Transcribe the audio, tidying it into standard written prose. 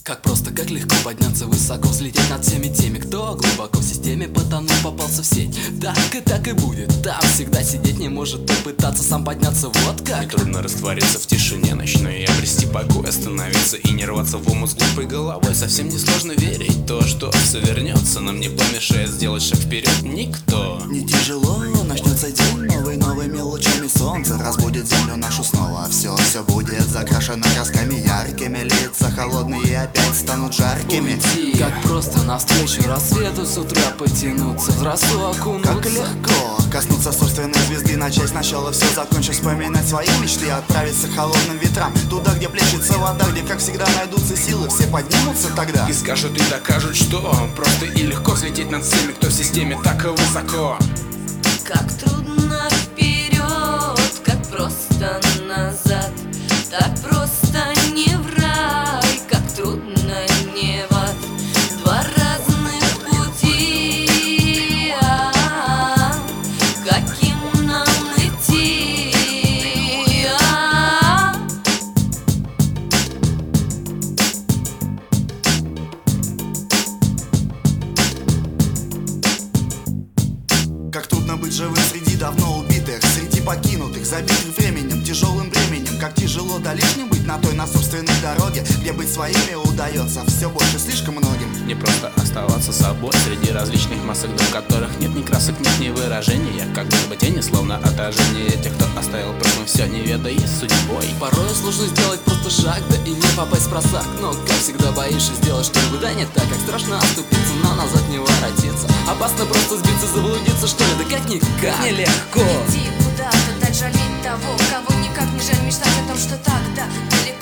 Как просто, как легко подняться высоко, взлететь над всеми теми, кто глубоко в системе потонул, попался в сеть. Так и будет, там всегда сидеть не может, попытаться сам подняться, вот как. Нетрудно раствориться в тишине ночной и обрести покой, остановиться и не рваться в омут с глупой головой. Совсем несложно верить в то, что все вернется, нам не помешает сделать шаг вперед никто. Не тяжело, начнется день новыми лучами солнца разбудит землю нашу снова. Все будет закрашено красками яркими, лица холодные и опять станут жаркими. Уйти, как просто навстречу рассвету с утра потянуться, в росу окунуться. Как легко коснуться собственной звезды, начать сначала все, закончив вспоминать свои мечты, отправиться к холодным ветрам, туда, где плещется вода, где, как всегда, найдутся силы, все поднимутся тогда. И скажут и докажут, что просто и легко взлететь над всеми, кто в системе так и высоко. Как трудно вперед, как просто назад, так просто не в рай, как трудно не в ад. Два разных пути, каким нам идти? Как трудно быть живым среди давно убитых, среди покинутых, забитых временем, тяжелым бременем. Как тяжело да лишним быть на той, на собственной дороге, где быть своими удается все больше слишком многим. Не просто оставаться собой среди различных масок, в которых нет ни красок, нет ни выражения, как будто бы тени, словно отражение тех, кто оставил прошлым все, не ведая судьбой. Порой сложно сделать просто шаг, да и не попасть в просак. Но как всегда боишься сделать что-нибудь, да не так, как страшно оступиться, но назад не воротиться. Опасно просто сбиться, заблудиться, что ли, да как никак. Нелегко Иди куда-то, дать жалеть того, кого никак не жаль, мечтать о том, что так, да, далеко.